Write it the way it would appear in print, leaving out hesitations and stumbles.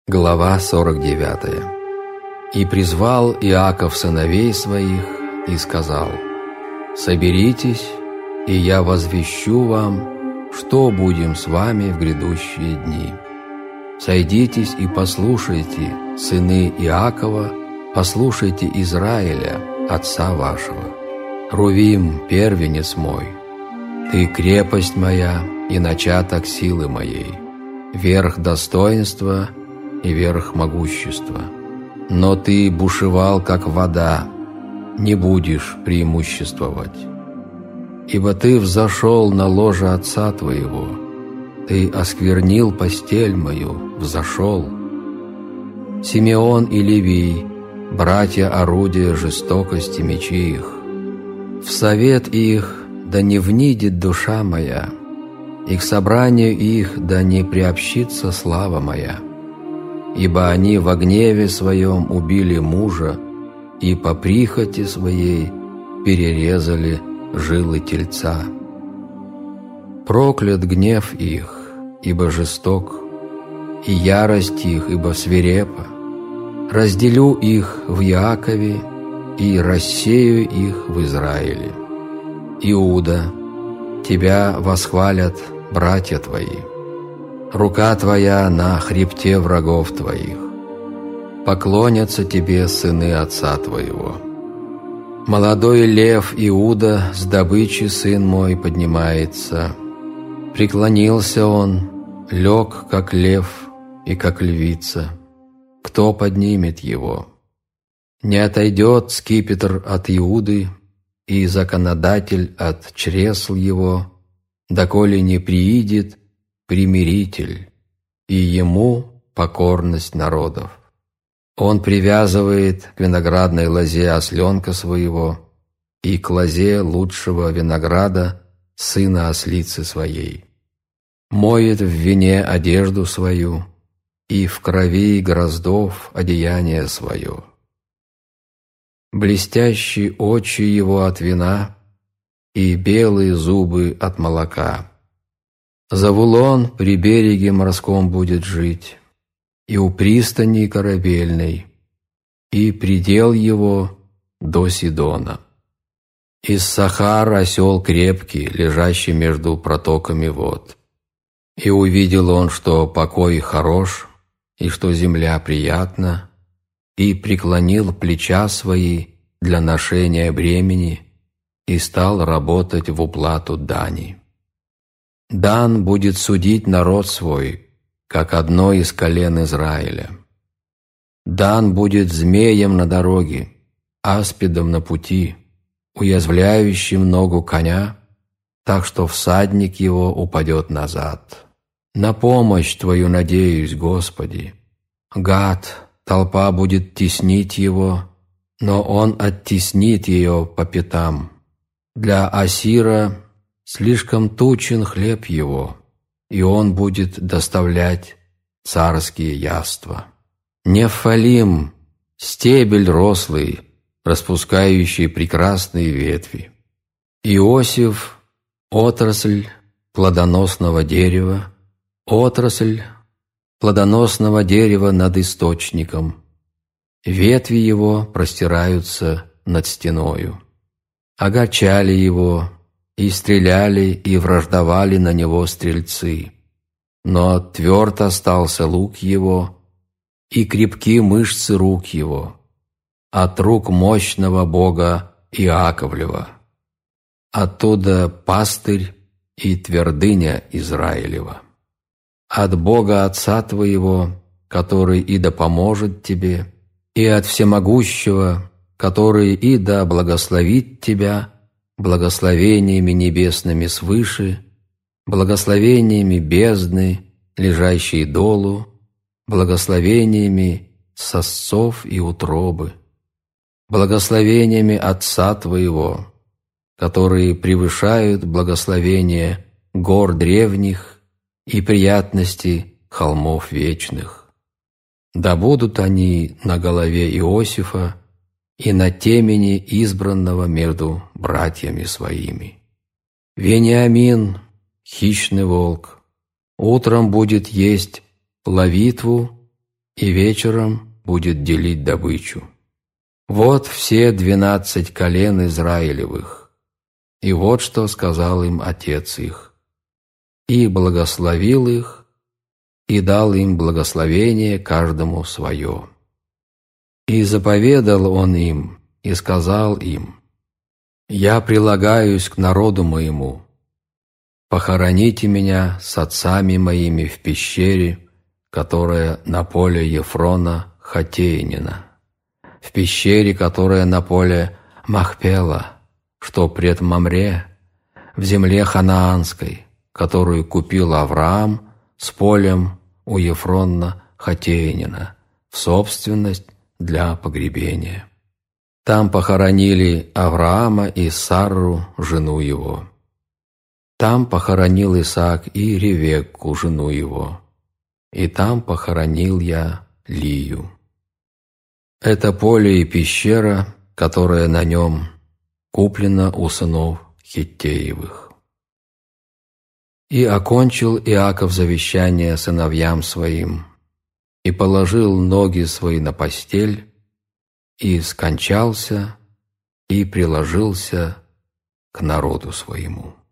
Глава 49. «И призвал Иаков сыновей своих и сказал: соберитесь, и я возвещу вам, что будем с вами в грядущие дни. Сойдитесь и послушайте, сыны Иакова, послушайте Израиля, отца вашего. Рувим, первенец мой, ты крепость моя и начаток силы моей, верх достоинства и верх могущества. Но ты бушевал, как вода, не будешь преимуществовать. Ибо ты взошел на ложе отца твоего, ты осквернил постель мою, взошел. Симеон и Левий, братья орудия жестокости мечи их. В совет их да не внидит душа моя, и к собранию их да не приобщится слава моя. Ибо они во гневе своем убили мужа, и по прихоти своей перерезали жилы тельца. Проклят гнев их, ибо жесток, и ярость их, ибо свирепа. Разделю их в Иакове и рассею их в Израиле. Иуда, тебя восхвалят братья твои. Рука твоя на хребте врагов твоих. Поклонятся тебе сыны отца твоего. Молодой лев Иуда с добычи, сын мой, поднимается. Преклонился он, лег, как лев и как львица. Кто поднимет его? Не отойдет скипетр от Иуды и законодатель от чресл его, доколе не приидет примиритель, и ему покорность народов. Он привязывает к виноградной лозе осленка своего и к лозе лучшего винограда сына ослицы своей. Моет в вине одежду свою и в крови гроздов одеяние свое. Блестящие очи его от вина и белые зубы от молока. Завулон при береге морском будет жить, и у пристани корабельной, и предел его до Сидона. Иссахар осел крепкий, лежащий между протоками вод. И увидел он, что покой хорош, и что земля приятна, и преклонил плеча свои для ношения бремени, и стал работать в уплату дани. Дан будет судить народ свой, как одно из колен Израиля. Дан будет змеем на дороге, аспидом на пути, уязвляющим ногу коня, так что всадник его упадет назад. На помощь Твою надеюсь, Господи. Гад, толпа будет теснить его, но он оттеснит ее по пятам. Для Ассира слишком тучен хлеб его, и он будет доставлять царские яства. Нефалим – стебель рослый, распускающий прекрасные ветви. Иосиф – отрасль плодоносного дерева, отрасль плодоносного дерева над источником. Ветви его простираются над стеною. Огорчали его, и стреляли, и враждовали на него стрельцы. Но тверд остался лук его, и крепки мышцы рук его, от рук мощного Бога Иаковлева. Оттуда пастырь и твердыня Израилева. От Бога Отца твоего, который и да поможет тебе, и от Всемогущего, который и да благословит тебя благословениями небесными свыше, благословениями бездны, лежащей долу, благословениями сосцов и утробы, благословениями Отца твоего, которые превышают благословения гор древних и приятности холмов вечных. Да будут они на голове Иосифа и на темени избранного между братьями своими. Вениамин, хищный волк, утром будет есть ловитву, и вечером будет делить добычу. Вот все 12 колен Израилевых, и вот что сказал им отец их. И благословил их, и дал им благословение каждому свое. И заповедал он им, и сказал им: «Я прилагаюсь к народу моему. Похороните меня с отцами моими в пещере, которая на поле Ефрона Хатеянина, в пещере, которая на поле Махпела, что пред Мамре, в земле ханаанской, которую купил Авраам с полем у Ефрона Хатеянина, в собственность для погребения. Там похоронили Авраама и Сарру, жену его. Там похоронил Исаак и Ревекку, жену его. И там похоронил я Лию. Это поле и пещера, которая на нем, куплена у сынов Хиттеевых». И окончил Иаков завещание сыновьям своим, и положил ноги свои на постель, и скончался, и приложился к народу своему.